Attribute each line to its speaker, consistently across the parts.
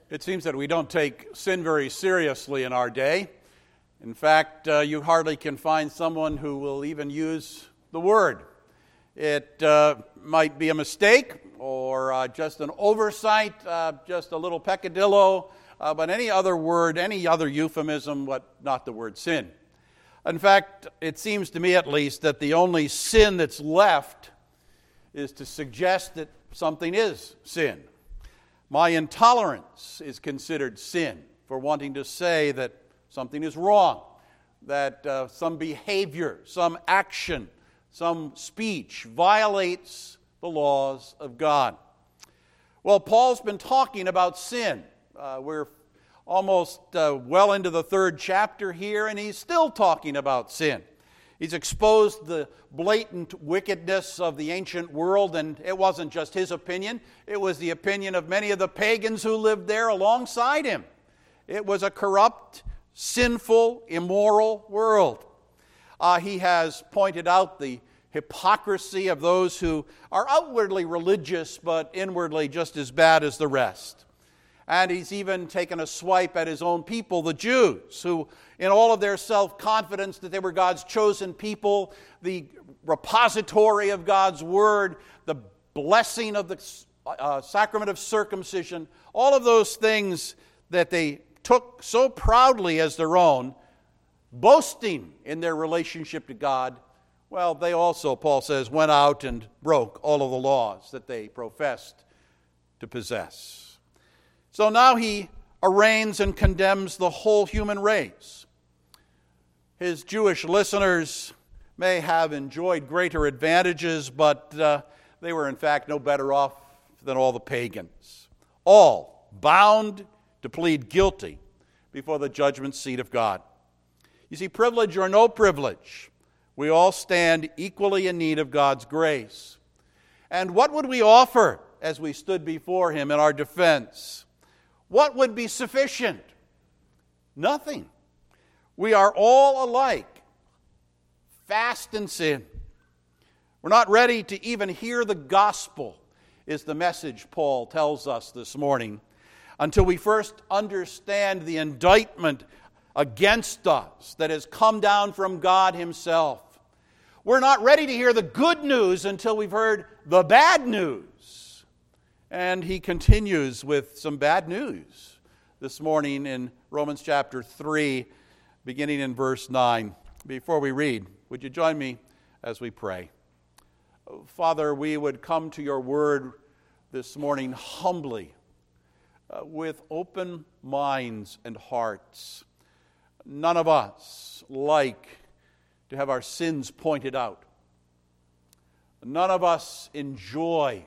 Speaker 1: It seems that we don't take sin very seriously in our day. In fact, you hardly can find someone who will even use the word. It might be a mistake or just an oversight, just a little peccadillo, but any other word, any other euphemism, but not the word sin. In fact, it seems to me at least that the only sin that's left is to suggest that something is sin. My intolerance is considered sin for wanting to say that something is wrong, that some behavior, some action, some speech violates the laws of God. Well, Paul's been talking about sin. We're almost well into the 3rd chapter here, and he's still talking about sin. He's exposed the blatant wickedness of the ancient world, and it wasn't just his opinion. It was the opinion of many of the pagans who lived there alongside him. It was a corrupt, sinful, immoral world. He has pointed out the hypocrisy of those who are outwardly religious, but inwardly just as bad as the rest. And he's even taken a swipe at his own people, the Jews, who, in all of their self-confidence that they were God's chosen people, the repository of God's word, the blessing of the sacrament of circumcision, all of those things that they took so proudly as their own, boasting in their relationship to God, well, they also, Paul says, went out and broke all of the laws that they professed to possess. So now he arraigns and condemns the whole human race. His Jewish listeners may have enjoyed greater advantages, but they were in fact no better off than all the pagans. All bound to plead guilty before the judgment seat of God. You see, privilege or no privilege, we all stand equally in need of God's grace. And what would we offer as we stood before him in our defense? What would be sufficient? Nothing. We are all alike, fast in sin. We're not ready to even hear the gospel, is the message Paul tells us this morning, until we first understand the indictment against us that has come down from God himself. We're not ready to hear the good news until we've heard the bad news. And he continues with some bad news this morning in Romans chapter 3, beginning in verse 9. Before we read, would you join me as we pray? Father, we would come to your word this morning humbly, with open minds and hearts. None of us like to have our sins pointed out. None of us enjoy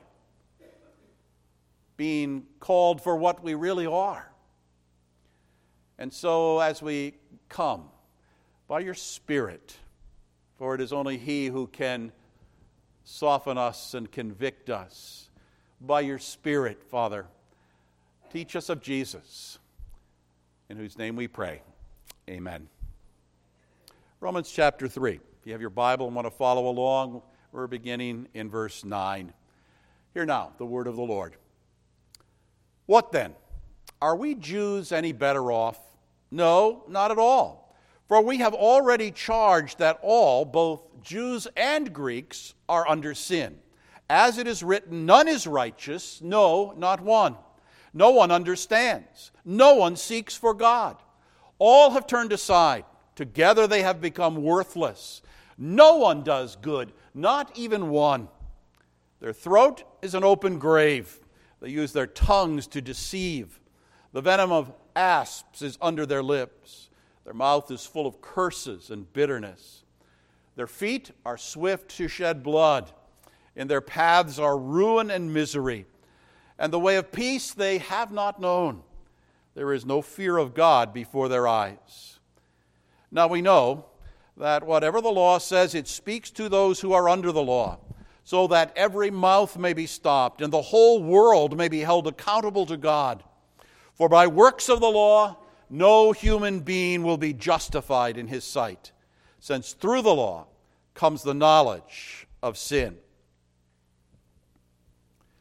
Speaker 1: being called for what we really are. And so as we come, by your Spirit, for it is only he who can soften us and convict us, by your Spirit, Father, teach us of Jesus, in whose name we pray. Amen. Romans chapter 3. If you have your Bible and want to follow along, we're beginning in verse 9. Hear now the word of the Lord. What then? Are we Jews any better off? No, not at all. For we have already charged that all, both Jews and Greeks, are under sin. As it is written, none is righteous, no, not one. No one understands. No one seeks for God. All have turned aside. Together they have become worthless. No one does good, not even one. Their throat is an open grave. They use their tongues to deceive. The venom of asps is under their lips. Their mouth is full of curses and bitterness. Their feet are swift to shed blood. In their paths are ruin and misery. And the way of peace they have not known. There is no fear of God before their eyes. Now we know that whatever the law says, it speaks to those who are under the law, so that every mouth may be stopped and the whole world may be held accountable to God. For by works of the law, no human being will be justified in his sight, since through the law comes the knowledge of sin.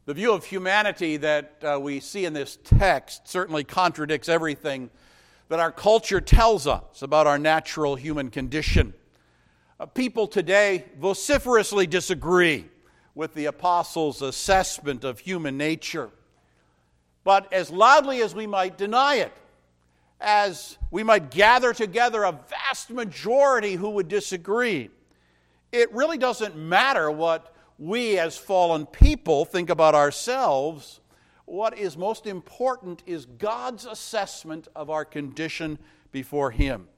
Speaker 1: The view of humanity that we see in this text certainly contradicts everything that our culture tells us about our natural human condition. People today vociferously disagree with the apostles' assessment of human nature. But as loudly as we might deny it, as we might gather together a vast majority who would disagree, it really doesn't matter what we as fallen people think about ourselves. What is most important is God's assessment of our condition before Him.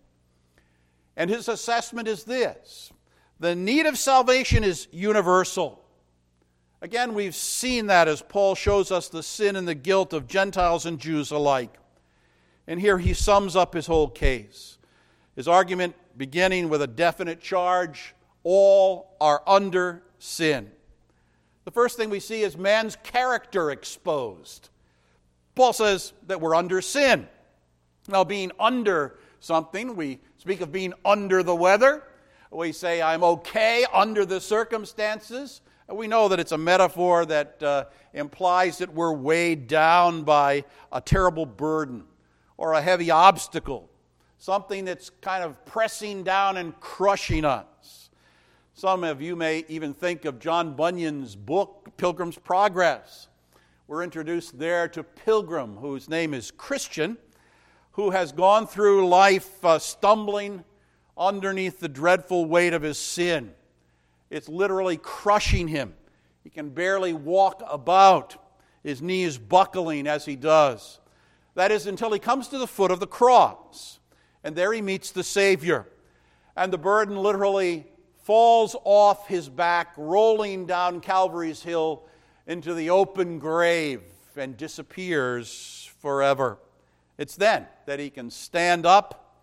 Speaker 1: And His assessment is this: the need of salvation is universal. Again, we've seen that as Paul shows us the sin and the guilt of Gentiles and Jews alike. And here he sums up his whole case. His argument beginning with a definite charge: all are under sin. The first thing we see is man's character exposed. Paul says that we're under sin. Now, being under something, we speak of being under the weather. We say, I'm okay under the circumstances. We know that it's a metaphor that implies that we're weighed down by a terrible burden or a heavy obstacle, something that's kind of pressing down and crushing us. Some of you may even think of John Bunyan's book, Pilgrim's Progress. We're introduced there to Pilgrim, whose name is Christian, who has gone through life stumbling underneath the dreadful weight of his sin. It's literally crushing him. He can barely walk about, his knees buckling as he does. That is until he comes to the foot of the cross. And there he meets the Savior. And the burden literally falls off his back, rolling down Calvary's hill into the open grave and disappears forever. It's then that he can stand up,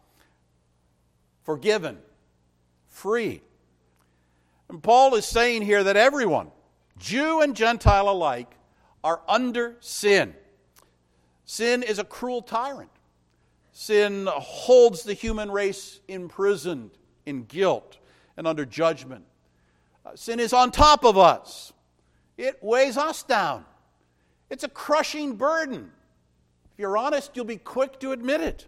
Speaker 1: forgiven, free. And Paul is saying here that everyone, Jew and Gentile alike, are under sin. Sin is a cruel tyrant. Sin holds the human race imprisoned in guilt and under judgment. Sin is on top of us. It weighs us down. It's a crushing burden. If you're honest, you'll be quick to admit it.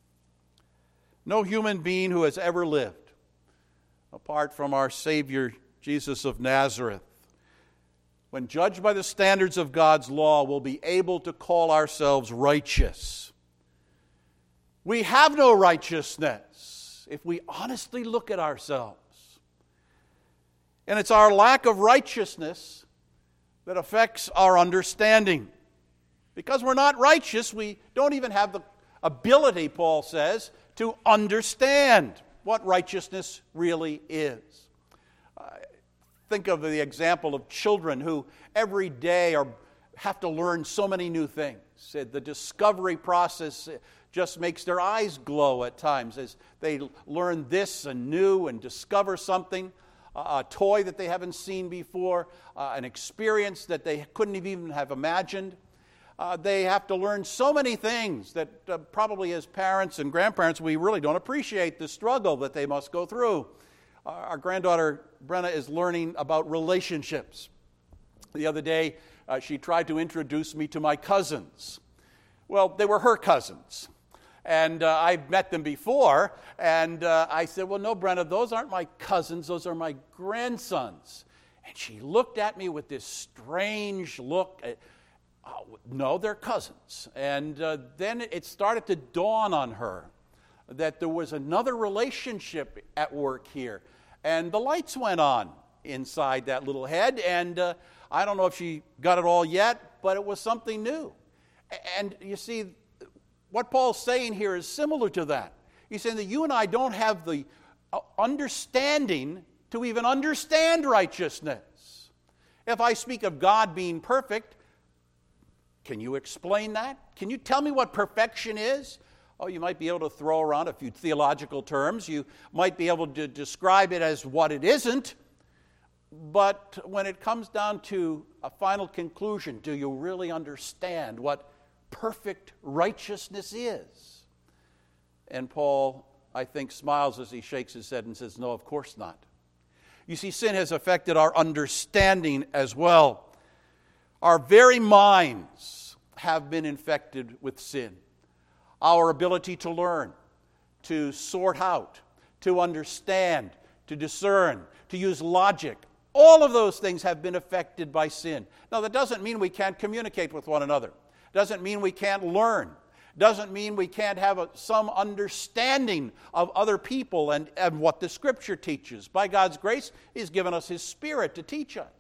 Speaker 1: No human being who has ever lived, apart from our Savior, Jesus of Nazareth, when judged by the standards of God's law, will be able to call ourselves righteous. We have no righteousness if we honestly look at ourselves. And it's our lack of righteousness that affects our understanding. Because we're not righteous, we don't even have the ability, Paul says, to understand what righteousness really is. Think of the example of children who every day have to learn so many new things. The discovery process just makes their eyes glow at times as they learn this and new and discover something, a toy that they haven't seen before, an experience that they couldn't even have imagined. They have to learn so many things that probably as parents and grandparents we really don't appreciate the struggle that they must go through. Our granddaughter Brenna is learning about relationships. The other day she tried to introduce me to my cousins. Well, they were her cousins. And I've met them before. And I said, well, no, Brenna, those aren't my cousins. Those are my grandsons. And she looked at me with this strange look. No, they're cousins. And then it started to dawn on her that there was another relationship at work here. And the lights went on inside that little head. And I don't know if she got it all yet, but it was something new. And you see, what Paul's saying here is similar to that. He's saying that you and I don't have the understanding to even understand righteousness. If I speak of God being perfect, can you explain that? Can you tell me what perfection is? Oh, you might be able to throw around a few theological terms. You might be able to describe it as what it isn't. But when it comes down to a final conclusion, do you really understand what perfect righteousness is? And Paul, I think, smiles as he shakes his head and says, no, of course not. You see, sin has affected our understanding as well. Our very minds have been infected with sin. Our ability to learn, to sort out, to understand, to discern, to use logic, all of those things have been affected by sin. Now, that doesn't mean we can't communicate with one another. It doesn't mean we can't learn. It doesn't mean we can't have some understanding of other people and what the Scripture teaches. By God's grace, He's given us His Spirit to teach us.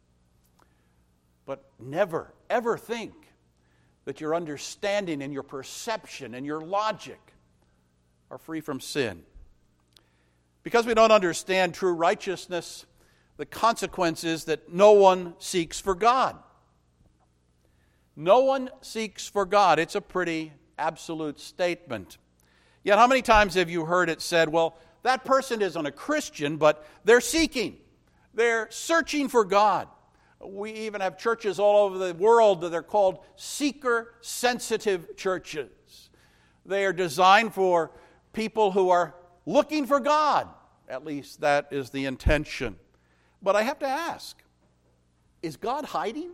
Speaker 1: But never, ever think that your understanding and your perception and your logic are free from sin. Because we don't understand true righteousness, the consequence is that no one seeks for God. No one seeks for God. It's a pretty absolute statement. Yet how many times have you heard it said, well, that person isn't a Christian, but they're seeking. They're searching for God. We even have churches all over the world that are called seeker-sensitive churches. They are designed for people who are looking for God. At least that is the intention. But I have to ask, is God hiding?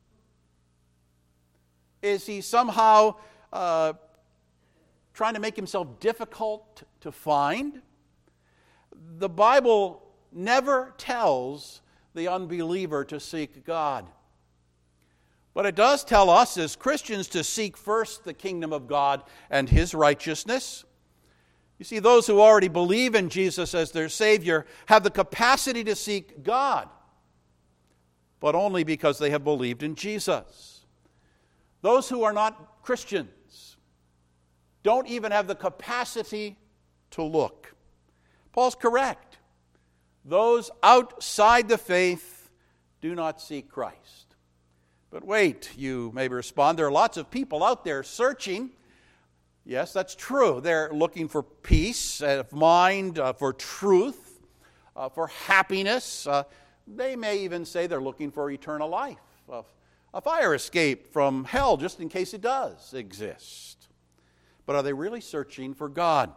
Speaker 1: Is He somehow trying to make Himself difficult to find? The Bible never tells the unbeliever to seek God. But it does tell us as Christians to seek first the kingdom of God and His righteousness. You see, those who already believe in Jesus as their Savior have the capacity to seek God, but only because they have believed in Jesus. Those who are not Christians don't even have the capacity to look. Paul's correct. Those outside the faith do not seek Christ. But wait, you may respond, there are lots of people out there searching. Yes, that's true. They're looking for peace of mind, for truth, for happiness. They may even say they're looking for eternal life, a fire escape from hell, just in case it does exist. But are they really searching for God?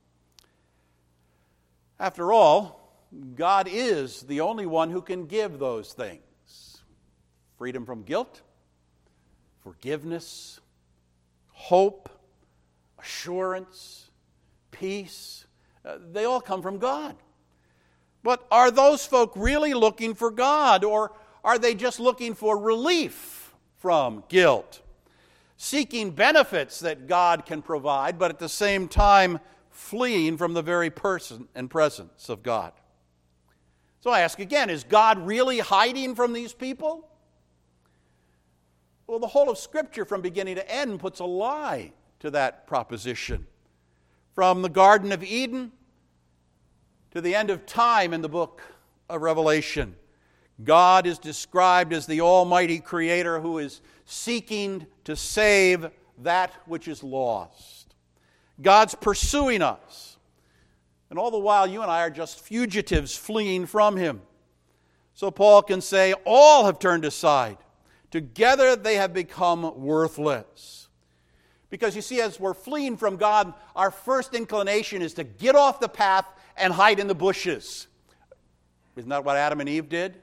Speaker 1: After all, God is the only one who can give those things. Freedom from guilt, forgiveness, hope, assurance, peace. They all come from God. But are those folk really looking for God, or are they just looking for relief from guilt? Seeking benefits that God can provide, but at the same time fleeing from the very person and presence of God. So I ask again, is God really hiding from these people? Well, the whole of Scripture from beginning to end puts a lie to that proposition. From the Garden of Eden to the end of time in the book of Revelation, God is described as the almighty creator who is seeking to save that which is lost. God's pursuing us. And all the while, you and I are just fugitives fleeing from Him. So Paul can say, all have turned aside. Together they have become worthless. Because you see, as we're fleeing from God, our first inclination is to get off the path and hide in the bushes. Isn't that what Adam and Eve did?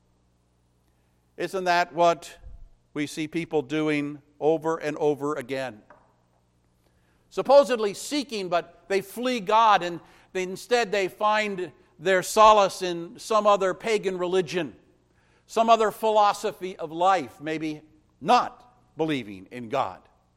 Speaker 1: Isn't that what we see people doing over and over again? Supposedly seeking, but they flee God, and instead they find their solace in some other pagan religion, some other philosophy of life, maybe not believing in God.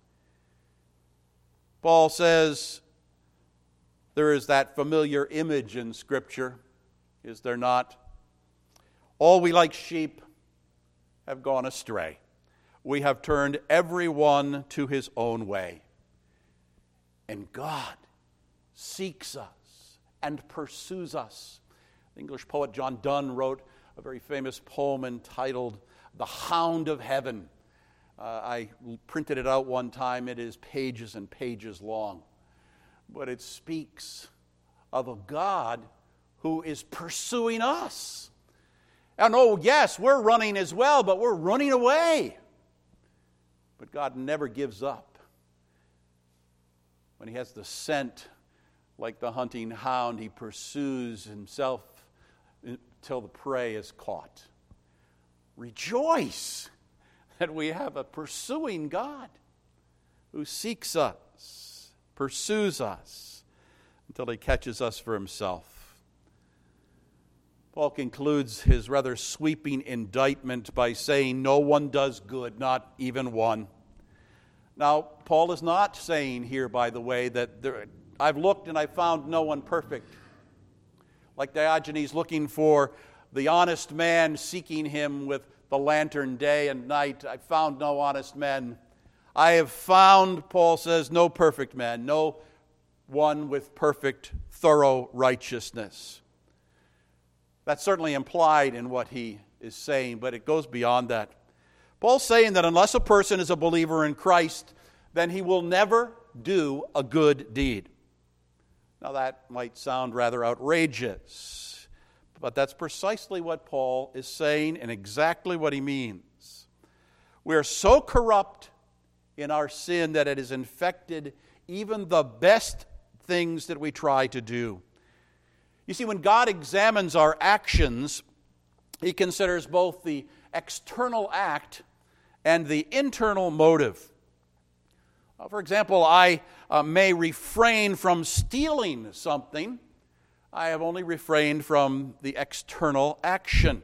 Speaker 1: Paul says there is that familiar image in Scripture, is there not? All we like sheep have gone astray. We have turned every one to his own way. And God seeks us and pursues us. The English poet John Donne wrote a very famous poem entitled The Hound of Heaven. I printed it out one time. It is pages and pages long. But it speaks of a God who is pursuing us. And oh, yes, we're running as well, but we're running away. But God never gives up. When He has the scent, like the hunting hound, He pursues Himself until the prey is caught. Rejoice! that we have a pursuing God who seeks us, pursues us, until he catches us for himself. Paul concludes his rather sweeping indictment by saying, no one does good, not even one. Now, Paul is not saying here, by the way, that I've looked and I found no one perfect. Like Diogenes looking for the honest man, seeking him with the lantern day and night. I found no honest men. I have found, Paul says, no perfect man, no one with perfect, thorough righteousness. That's certainly implied in what he is saying, but it goes beyond that. Paul's saying that unless a person is a believer in Christ, then he will never do a good deed. Now that might sound rather outrageous, but that's precisely what Paul is saying and exactly what he means. We are so corrupt in our sin that it has infected even the best things that we try to do. You see, when God examines our actions, he considers both the external act and the internal motive. For example, I may refrain from stealing something. I have only refrained from the external action.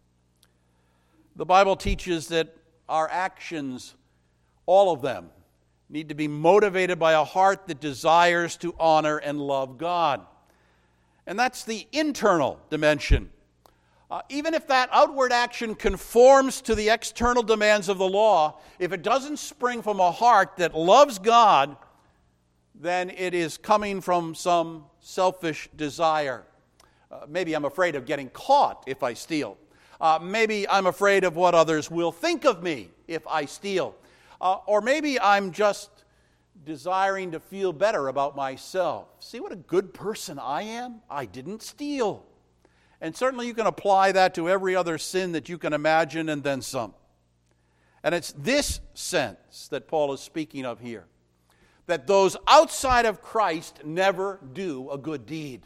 Speaker 1: The Bible teaches that our actions, all of them, need to be motivated by a heart that desires to honor and love God. And that's the internal dimension. Even if that outward action conforms to the external demands of the law, if it doesn't spring from a heart that loves God, then it is coming from some selfish desire. Maybe I'm afraid of getting caught if I steal. Maybe I'm afraid of what others will think of me if I steal. Or maybe I'm just desiring to feel better about myself. See what a good person I am? I didn't steal. And certainly you can apply that to every other sin that you can imagine and then some. And it's this sense that Paul is speaking of here, that those outside of Christ never do a good deed.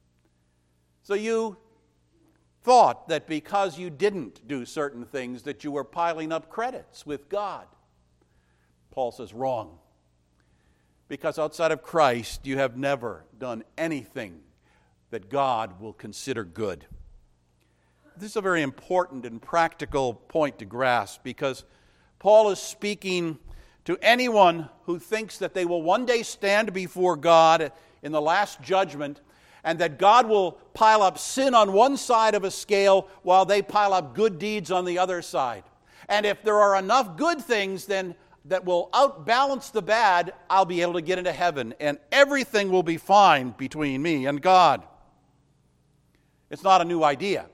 Speaker 1: So you thought that because you didn't do certain things that you were piling up credits with God. Paul says wrong. Because outside of Christ you have never done anything that God will consider good. This is a very important and practical point to grasp because Paul is speaking to anyone who thinks that they will one day stand before God in the last judgment and that God will pile up sin on one side of a scale while they pile up good deeds on the other side. And if there are enough good things then that will outbalance the bad, I'll be able to get into heaven and everything will be fine between me and God. It's not a new idea.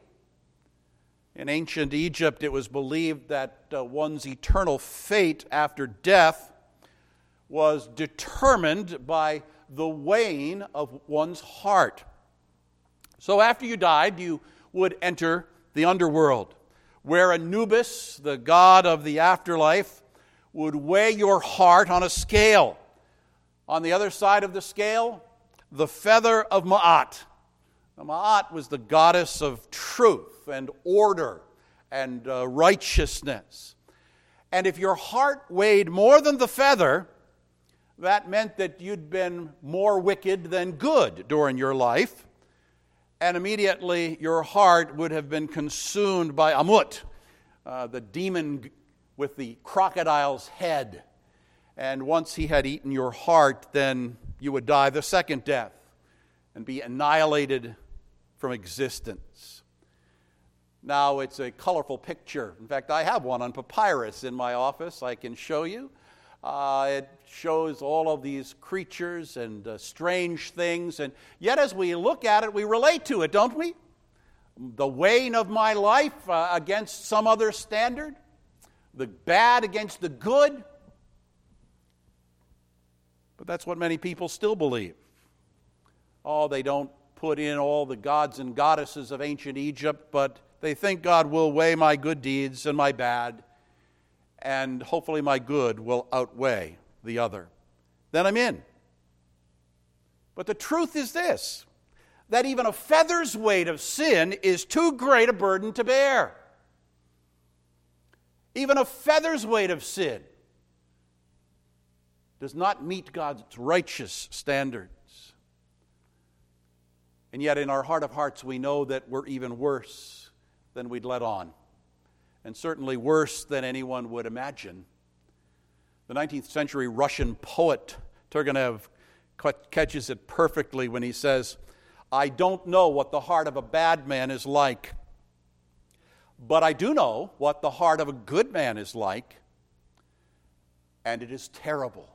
Speaker 1: In ancient Egypt, it was believed that one's eternal fate after death was determined by the weighing of one's heart. So after you died, you would enter the underworld, where Anubis, the god of the afterlife, would weigh your heart on a scale. On the other side of the scale, the feather of Ma'at. Now, Ma'at was the goddess of truth and order and righteousness. And if your heart weighed more than the feather, that meant that you'd been more wicked than good during your life. And immediately your heart would have been consumed by Amut, the demon with the crocodile's head. And once he had eaten your heart, then you would die the second death and be annihilated from existence. Now it's a colorful picture. In fact, I have one on papyrus in my office I can show you. It shows all of these creatures and strange things, and yet as we look at it, we relate to it, don't we? The weighing of my life against some other standard, the bad against the good. But that's what many people still believe. Oh, they don't put in all the gods and goddesses of ancient Egypt, but they think God will weigh my good deeds and my bad, and hopefully my good will outweigh the other. Then I'm in. But the truth is this, that even a feather's weight of sin is too great a burden to bear. even a feather's weight of sin, does not meet God's righteous standards. And yet in our heart of hearts we know that we're even worse than we'd let on, and certainly worse than anyone would imagine. The 19th century Russian poet Turgenev catches it perfectly when he says, "I don't know what the heart of a bad man is like, but I do know what the heart of a good man is like, and it is terrible."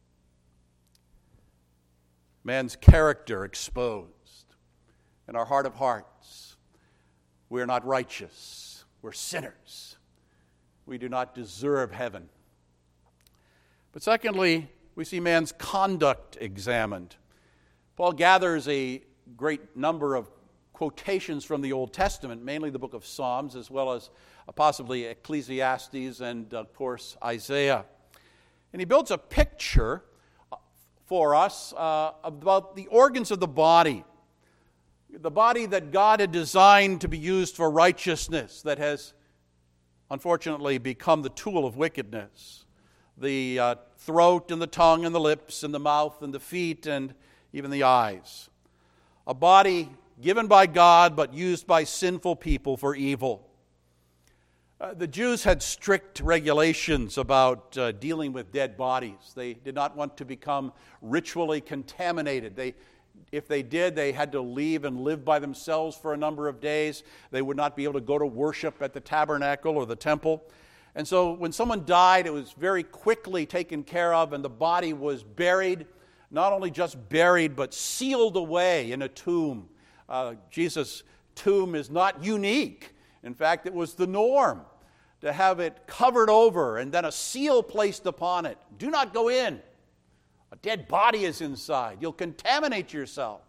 Speaker 1: Man's character exposed. In our heart of hearts, we are not righteous. We're sinners. We do not deserve heaven. But secondly, we see man's conduct examined. Paul gathers a great number of quotations from the Old Testament, mainly the book of Psalms, as well as possibly Ecclesiastes and, of course, Isaiah. And he builds a picture for us about the organs of the body that God had designed to be used for righteousness, that has unfortunately become the tool of wickedness. The throat and the tongue and the lips and the mouth and the feet and even the eyes. A body given by God but used by sinful people for evil. The Jews had strict regulations about dealing with dead bodies. They did not want to become ritually contaminated. If they did, they had to leave and live by themselves for a number of days. They would not be able to go to worship at the tabernacle or the temple. And so when someone died, it was very quickly taken care of, and the body was buried, not only just buried, but sealed away in a tomb. Jesus' tomb is not unique. In fact, it was the norm to have it covered over and then a seal placed upon it. Do not go in. A dead body is inside. You'll contaminate yourself.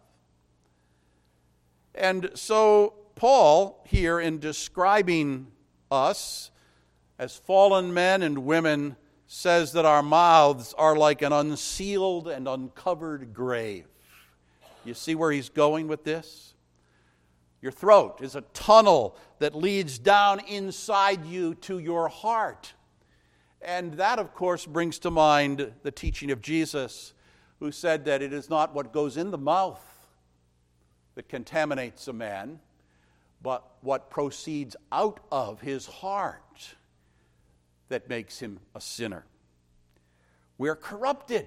Speaker 1: And so Paul, here in describing us as fallen men and women, says that our mouths are like an unsealed and uncovered grave. You see where he's going with this? Your throat is a tunnel that leads down inside you to your heart. And that, of course, brings to mind the teaching of Jesus, who said that it is not what goes in the mouth that contaminates a man, but what proceeds out of his heart that makes him a sinner. We're corrupted.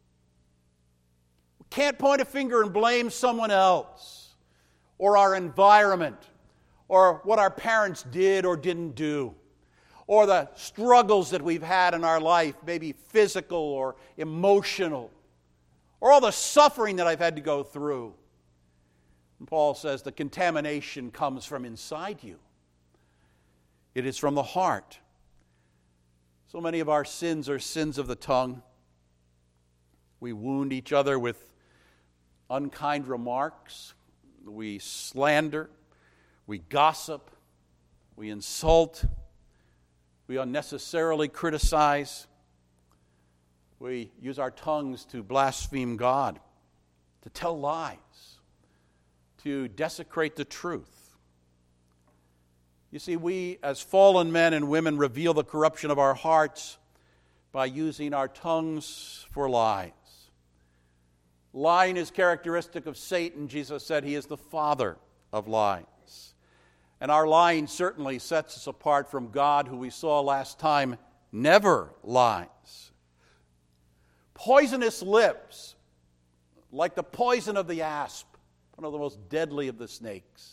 Speaker 1: We can't point a finger and blame someone else, or our environment, or what our parents did or didn't do, or the struggles that we've had in our life, maybe physical or emotional, or all the suffering that I've had to go through. And Paul says the contamination comes from inside you. It is from the heart. So many of our sins are sins of the tongue. We wound each other with unkind remarks. We slander. We gossip. We insult. We unnecessarily criticize. We use our tongues to blaspheme God, to tell lies, to desecrate the truth. You see, we as fallen men and women reveal the corruption of our hearts by using our tongues for lies. Lying is characteristic of Satan. Jesus said he is the father of lies. And our lying certainly sets us apart from God, who we saw last time never lies. Poisonous lips, like the poison of the asp, one of the most deadly of the snakes,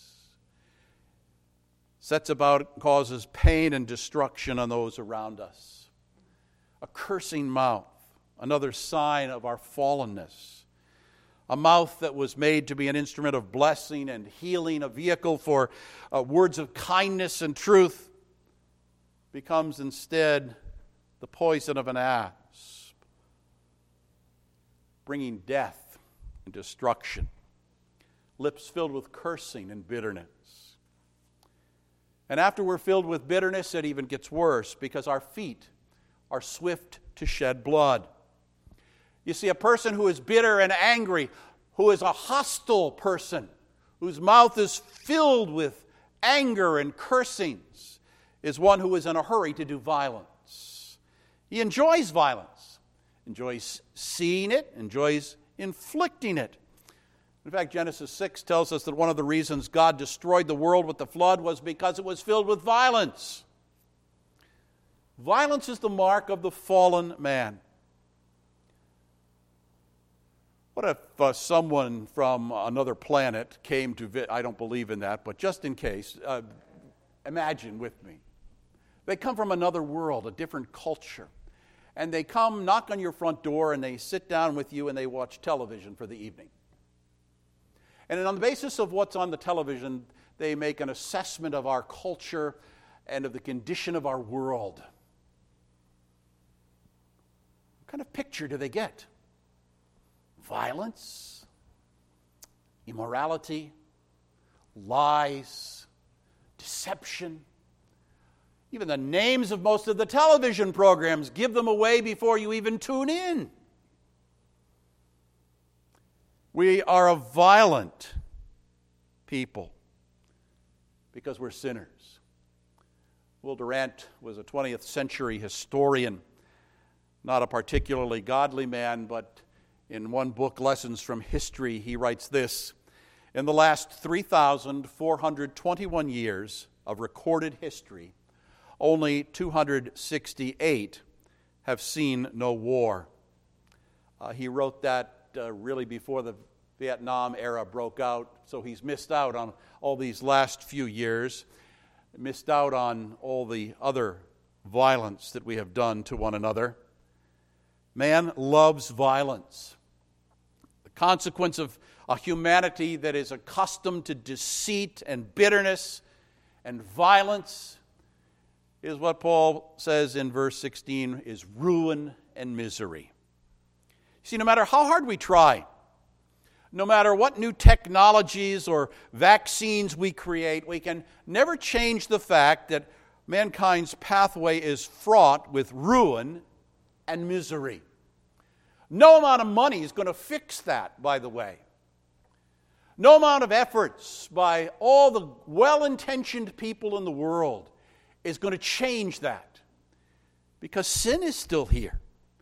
Speaker 1: sets about, causes pain and destruction on those around us. A cursing mouth, another sign of our fallenness. A mouth that was made to be an instrument of blessing and healing, a vehicle for words of kindness and truth, becomes instead the poison of an asp, bringing death and destruction. Lips filled with cursing and bitterness. And after we're filled with bitterness, it even gets worse, because our feet are swift to shed blood. You see, a person who is bitter and angry, who is a hostile person, whose mouth is filled with anger and cursings, is one who is in a hurry to do violence. He enjoys violence, enjoys seeing it, enjoys inflicting it. In fact, Genesis 6 tells us that one of the reasons God destroyed the world with the flood was because it was filled with violence. Violence is the mark of the fallen man. What if someone from another planet came to visit? I don't believe in that, but just in case, imagine with me. They come from another world, a different culture. And they come, knock on your front door, and they sit down with you and they watch television for the evening. And on the basis of what's on the television, they make an assessment of our culture and of the condition of our world. What kind of picture do they get? Violence, immorality, lies, deception. Even the names of most of the television programs give them away before you even tune in. We are a violent people because we're sinners. Will Durant was a 20th century historian, not a particularly godly man, but in one book, Lessons from History, he writes this: in the last 3,421 years of recorded history, only 268 have seen no war. He wrote that really before the Vietnam era broke out, so he's missed out on all these last few years, missed out on all the other violence that we have done to one another. Man loves violence. The consequence of a humanity that is accustomed to deceit and bitterness and violence is what Paul says in verse 16 is ruin and misery. See, no matter how hard we try, no matter what new technologies or vaccines we create, we can never change the fact that mankind's pathway is fraught with ruin and misery. No amount of money is going to fix that, by the way. No amount of efforts by all the well-intentioned people in the world is going to change that, because sin is still here.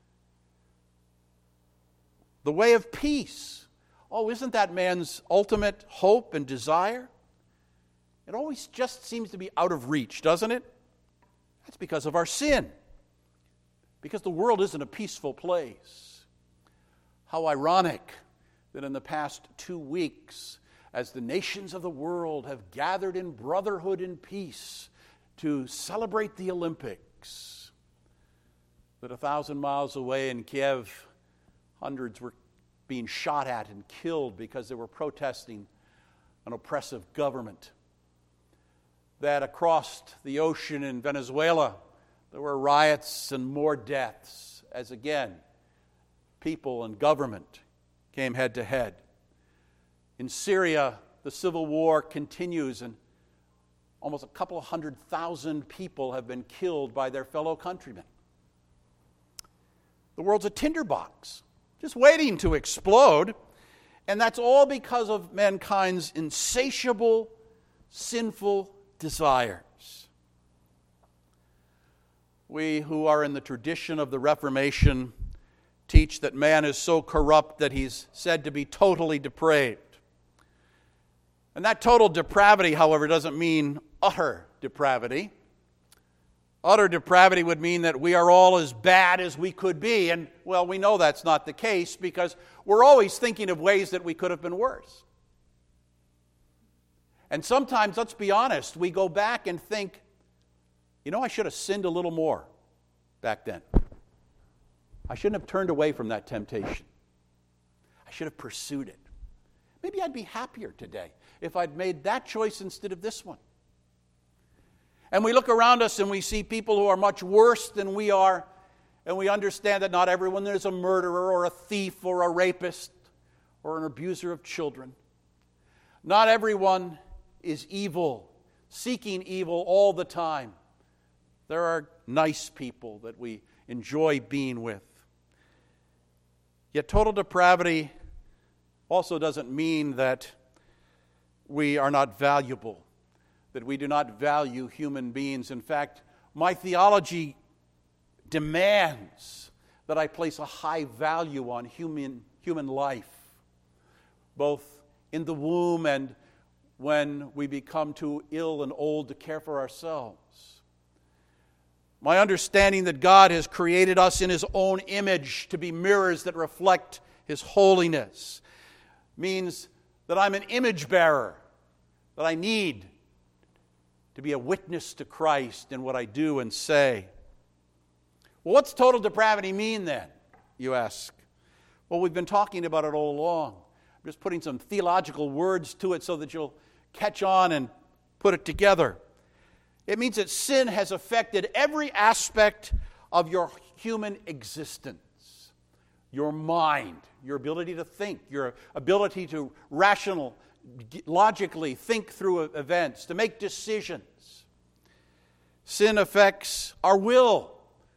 Speaker 1: The way of peace. Oh, isn't that man's ultimate hope and desire? It always just seems to be out of reach, doesn't it? That's because of our sin. Because the world isn't a peaceful place. How ironic that in the past 2 weeks, as the nations of the world have gathered in brotherhood and peace to celebrate the Olympics, that 1,000 miles away in Kiev, hundreds were being shot at and killed because they were protesting an oppressive government. That across the ocean in Venezuela, there were riots and more deaths, as again, people and government came head to head. In Syria, the civil war continues, and almost a couple of 100,000 people have been killed by their fellow countrymen. The world's a tinderbox, just waiting to explode, and that's all because of mankind's insatiable, sinful desires. We who are in the tradition of the Reformation teach that man is so corrupt that he's said to be totally depraved. And that total depravity, however, doesn't mean utter depravity. Utter depravity would mean that we are all as bad as we could be. And, well, we know that's not the case because we're always thinking of ways that we could have been worse. And sometimes, let's be honest, we go back and think, I should have sinned a little more back then. I shouldn't have turned away from that temptation. I should have pursued it. Maybe I'd be happier today if I'd made that choice instead of this one. And we look around us and we see people who are much worse than we are, and we understand that not everyone is a murderer or a thief or a rapist or an abuser of children. Not everyone is evil, seeking evil all the time. There are nice people that we enjoy being with. Yet total depravity also doesn't mean that we are not valuable. that we do not value human beings. In fact, my theology demands that I place a high value on human life, both in the womb and when we become too ill and old to care for ourselves. My understanding that God has created us in His own image to be mirrors that reflect His holiness means that I'm an image bearer, that I need to be a witness to Christ in what I do and say. Well, what's total depravity mean then, you ask? Well, we've been talking about it all along. I'm just putting some theological words to it so that you'll catch on and put it together. It means that sin has affected every aspect of your human existence. Your mind, your ability to think, your ability to logically think through events, to make decisions. Sin affects our will.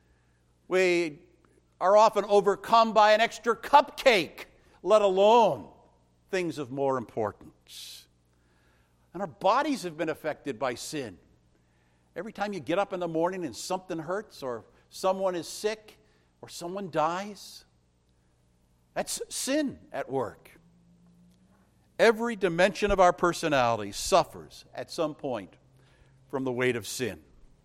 Speaker 1: We are often overcome by an extra cupcake, let alone things of more importance. And our bodies have been affected by sin. Every time you get up in the morning and something hurts, or someone is sick, or someone dies, that's sin at work. Every dimension of our personality suffers at some point from the weight of sin.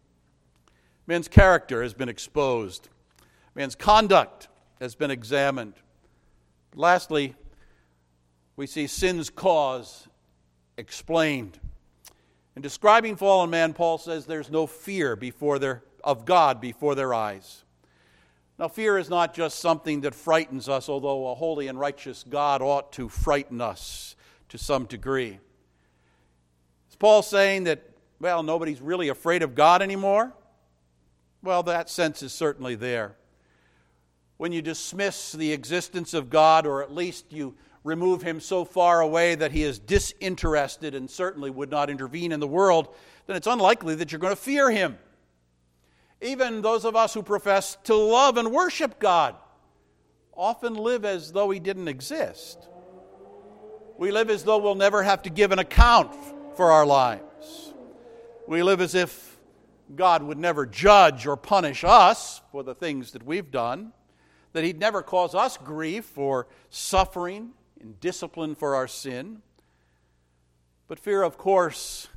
Speaker 1: Man's character has been exposed. Man's conduct has been examined. Lastly, we see sin's cause explained. In describing fallen man, Paul says there's no fear of God before their eyes. Now, fear is not just something that frightens us, although a holy and righteous God ought to frighten us to some degree. Is Paul saying that, well, nobody's really afraid of God anymore? Well, that sense is certainly there. When you dismiss the existence of God, or at least you remove Him so far away that He is disinterested and certainly would not intervene in the world, then it's unlikely that you're going to fear Him. Even those of us who profess to love and worship God often live as though He didn't exist. We live as though we'll never have to give an account for our lives. We live as if God would never judge or punish us for the things that we've done, that He'd never cause us grief or suffering and discipline for our sin. But fear, of course,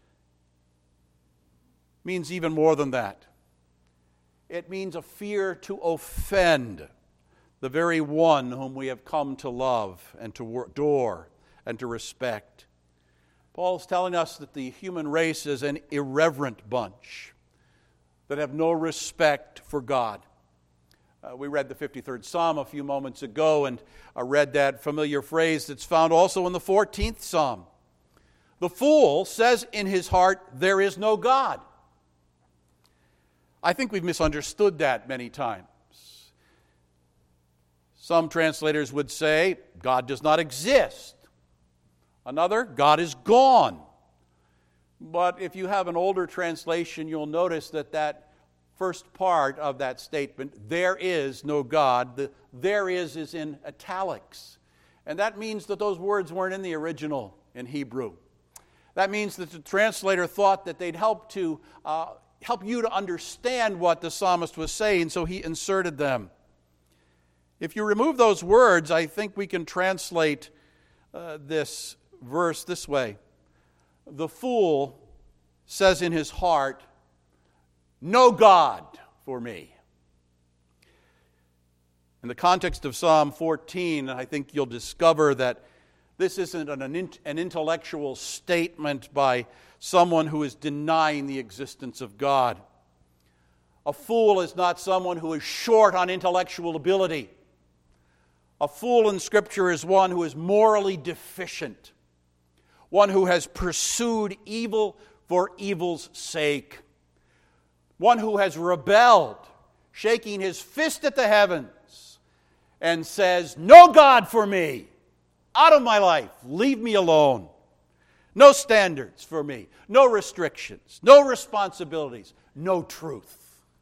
Speaker 1: means even more than that. It means a fear to offend the very one whom we have come to love and to adore and to respect. Paul's telling us that the human race is an irreverent bunch that have no respect for God. We read the 53rd Psalm a few moments ago, and I read that familiar phrase that's found also in the 14th Psalm. The fool says in his heart, "There is no God." I think we've misunderstood that many times. Some translators would say, God does not exist. Another, God is gone. But if you have an older translation, you'll notice that first part of that statement, there is no God, the there is in italics. And that means that those words weren't in the original in Hebrew. That means that the translator thought that they'd help you to understand what the psalmist was saying, so he inserted them. If you remove those words, I think we can translate this verse this way. The fool says in his heart, "No God for me." In the context of Psalm 14, I think you'll discover that this isn't an intellectual statement by someone who is denying the existence of God. A fool is not someone who is short on intellectual ability. A fool in Scripture is one who is morally deficient, one who has pursued evil for evil's sake, one who has rebelled, shaking his fist at the heavens, and says, "No God for me, out of my life, leave me alone. No standards for me, no restrictions, no responsibilities, no truth."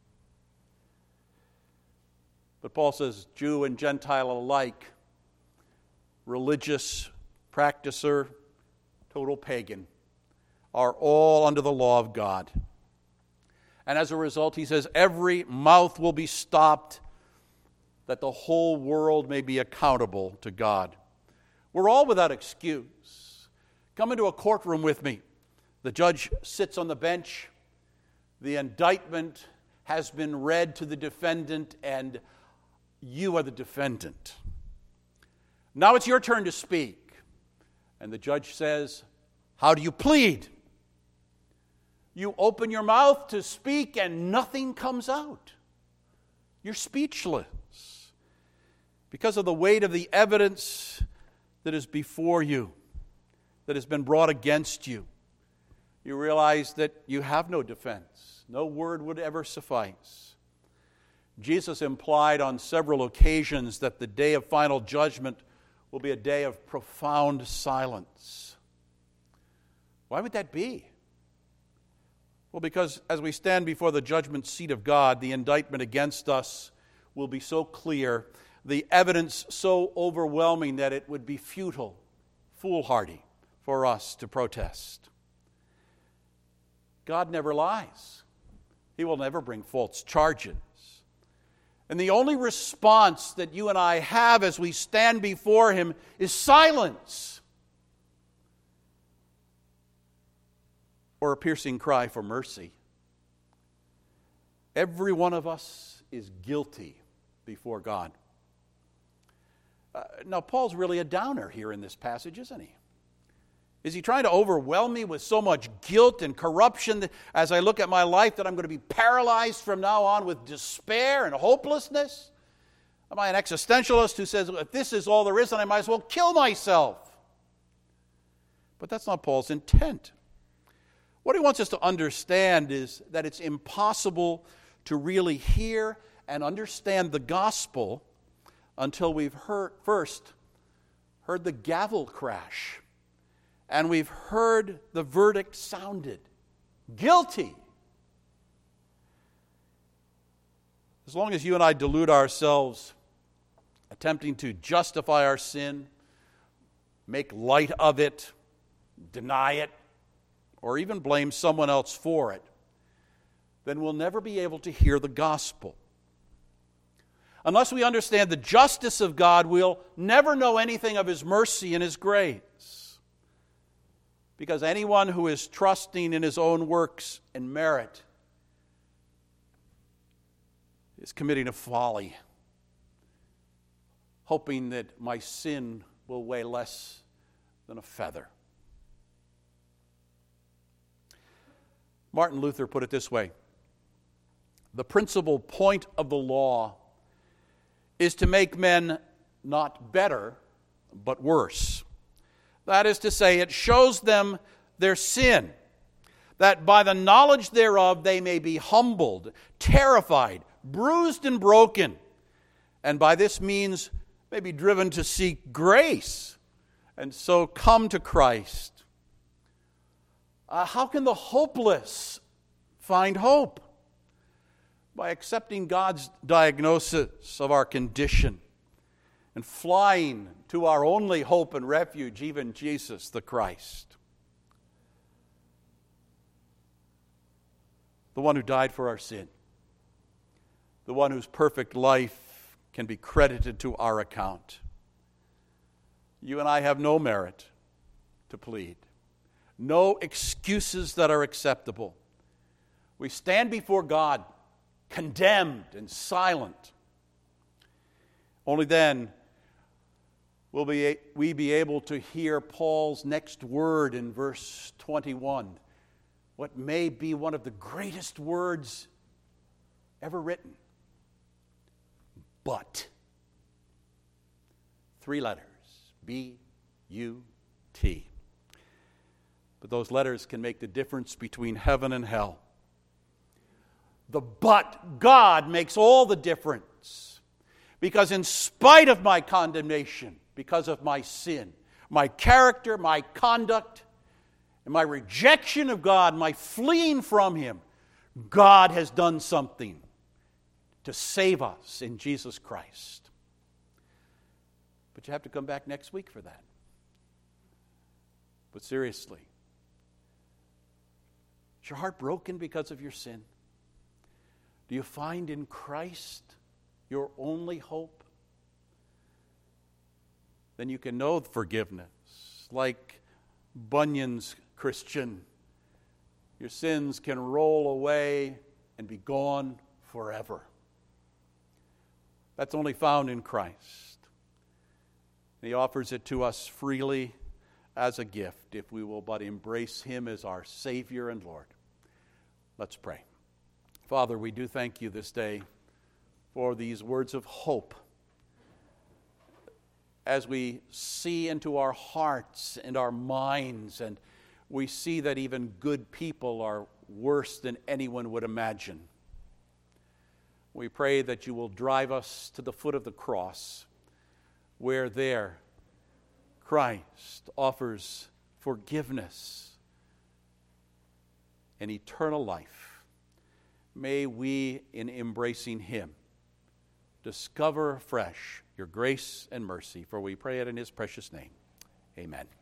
Speaker 1: But Paul says Jew and Gentile alike, religious practicer, total pagan, are all under the law of God. And as a result, he says, every mouth will be stopped, that the whole world may be accountable to God. We're all without excuse. Come into a courtroom with me. The judge sits on the bench. The indictment has been read to the defendant, and you are the defendant. Now it's your turn to speak. And the judge says, how do you plead? You open your mouth to speak and nothing comes out. You're speechless because of the weight of the evidence that is before you, that has been brought against you. You realize that you have no defense. No word would ever suffice. Jesus implied on several occasions that the day of final judgment will be a day of profound silence. Why would that be? Well, because as we stand before the judgment seat of God, the indictment against us will be so clear, the evidence so overwhelming that it would be futile, foolhardy for us to protest. God never lies. He will never bring false charges. And the only response that you and I have as we stand before Him is silence, or a piercing cry for mercy. Every one of us is guilty before God. Now, Paul's really a downer here in this passage, isn't he? Is he trying to overwhelm me with so much guilt and corruption that as I look at my life that I'm going to be paralyzed from now on with despair and hopelessness? Am I an existentialist who says, if this is all there is, then I might as well kill myself? But that's not Paul's intent. What he wants us to understand is that it's impossible to really hear and understand the gospel until we've first heard the gavel crash and we've heard the verdict sounded. Guilty. As long as you and I delude ourselves, attempting to justify our sin, make light of it, deny it, or even blame someone else for it, then we'll never be able to hear the gospel. Unless we understand the justice of God, we'll never know anything of His mercy and His grace. Because anyone who is trusting in his own works and merit is committing a folly, hoping that my sin will weigh less than a feather. Martin Luther put it this way: the principal point of the law is to make men not better, but worse. That is to say, it shows them their sin, that by the knowledge thereof they may be humbled, terrified, bruised, and broken, and by this means may be driven to seek grace, and so come to Christ. How can the hopeless find hope? By accepting God's diagnosis of our condition and flying to our only hope and refuge, even Jesus the Christ. The one who died for our sin. The one whose perfect life can be credited to our account. You and I have no merit to plead. No excuses that are acceptable. We stand before God condemned and silent. Only then will we be able to hear Paul's next word in verse 21, what may be one of the greatest words ever written. But. 3 letters. B-U-T. But those letters can make the difference between heaven and hell. The but God makes all the difference. Because in spite of my condemnation, because of my sin, my character, my conduct, and my rejection of God, my fleeing from Him, God has done something to save us in Jesus Christ. But you have to come back next week for that. But seriously, Is your heart broken because of your sin? Do you find in Christ your only hope? Then you can know forgiveness. Like Bunyan's Christian, your sins can roll away and be gone forever. That's only found in Christ. He offers it to us freely as a gift if we will but embrace Him as our Savior and Lord. Let's pray. Father, we do thank you this day for these words of hope. As we see into our hearts and our minds, and we see that even good people are worse than anyone would imagine, we pray that you will drive us to the foot of the cross, where there Christ offers forgiveness and eternal life. May we, in embracing Him, discover afresh your grace and mercy, for we pray it in His precious name. Amen.